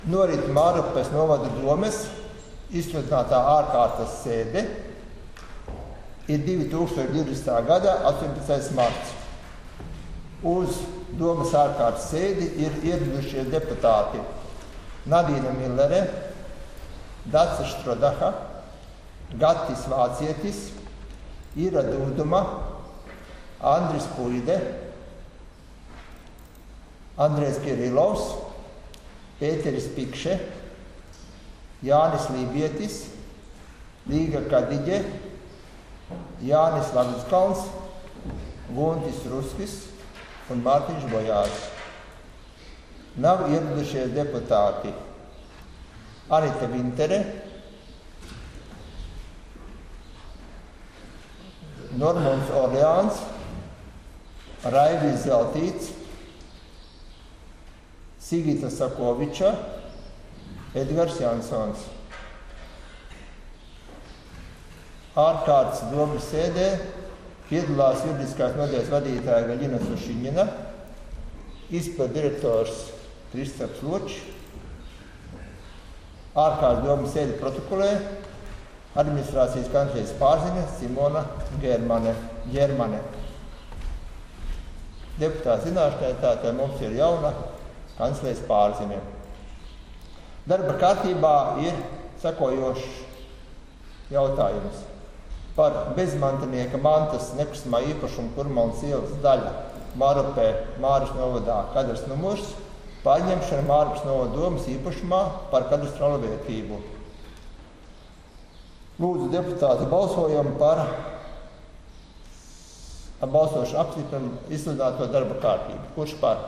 Norit Mārupes novada domes izsludinātā ārkārtas sēde ir 2020. gada 18. marts. Uz domas ārkārtas sēdi ir ieradušie deputāti Nadīna Millere, Dace Štrodaha, Gatis Vācietis, Ira Dūduma, Andris Puide, Andrejs Kirilovs, Pēteris Pikše, Jānis Lībietis, Līga Kadiģe, Jānis Lagutskalns, Guntis Ruskis un Mārtiņš Bojārs. Nav ieradušies deputāti Anita Vintere, Normons Orleāns, Raivis Zeltīts, Sigita Sakoviča, Edgars Jansons. Ārkārtas domas sēdē piedalās juridiskās nodaļas vadītāja Gaļina Sušiņina, izpildu direktors Kristaps Ločs, ārkārtas domas sēdi protokolē administrācijas kanclijas pārziņa Simona Ģermane. Deputāta zināšanai tātad mums ir jauna kanclijas pārziņa. Darba kārtībā ir sekojošs jautājums par bezmantinieka mantas nekustamā īpašuma Kurmalas ielas daļa Mārupē Māras novadā kadastras numurs pārņemšana Mārupes novada domas īpašumā par kadastrālo vērtību. Lūdzu, deputāti, balsojam par balsošanu apstiprinu izsludināto darba kārtību. Kurš par?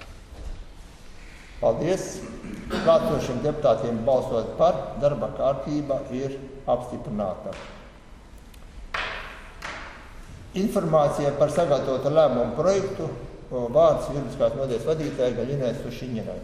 Paldies. Klātesošiem deputātiem balsot par, darba kārtība ir apstiprināta. Informācija par sagatavotu lēmumu projektu vārds juridiskās nodaļas vadītāja Gaļinai Sušiņinai.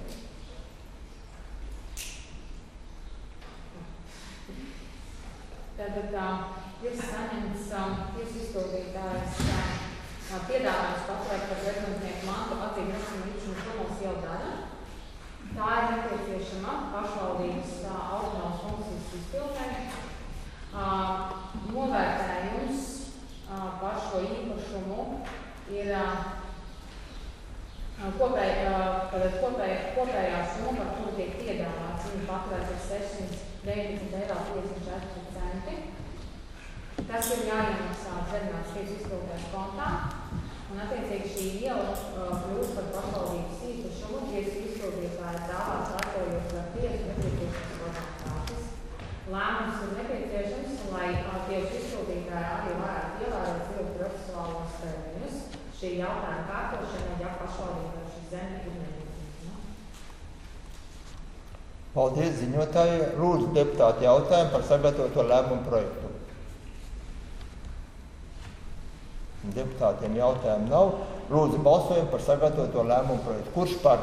Tātad ir saņemts izpildītājs piedāvājums paturēt par bezmantnieku mantu atzīm nekustamā īpašuma Kurmalas iela daļa. Tā ir nepieciešama pašvaldības autonomas funkcijas izpildē. Novērtējums par šo īpašumu ir kopējā summa, par kuru tiek piedāvāts, viņa paturēts ir 619,54 €. Tas ir jāiemaksā Zemiņas tiesas izpildēs kontā, un attiecīgi šī iela kļūst par pašvaldības īpašumu. Tiesas izpildītāja dāvās kārtojot ar tiesu nepieciešams formalitātes. Lēmums ir nepieciešams, lai tiesu izpildītāja arī varētu ievērot civilu procesuālos termiņus. Šī jautājuma kārtošana, ja pašvaldībai šī zeme ir nepieciešama. Paldies, ziņotāji. Lūdzu, deputāti, jautājumu par sagatavoto lēmumu projektu. Deputātiem jautājumu nav. Lūdzu, balsojam par sagatavoto lēmumu projektu. Kurš par?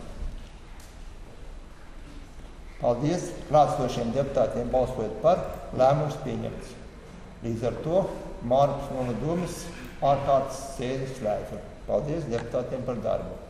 Paldies. Klātesošiem deputātiem balsojot par, lēmums pieņemts. Līdz ar to Mārupes novada domas ārkārtas sēdi slēdzu. Paldies deputātiem par darbu.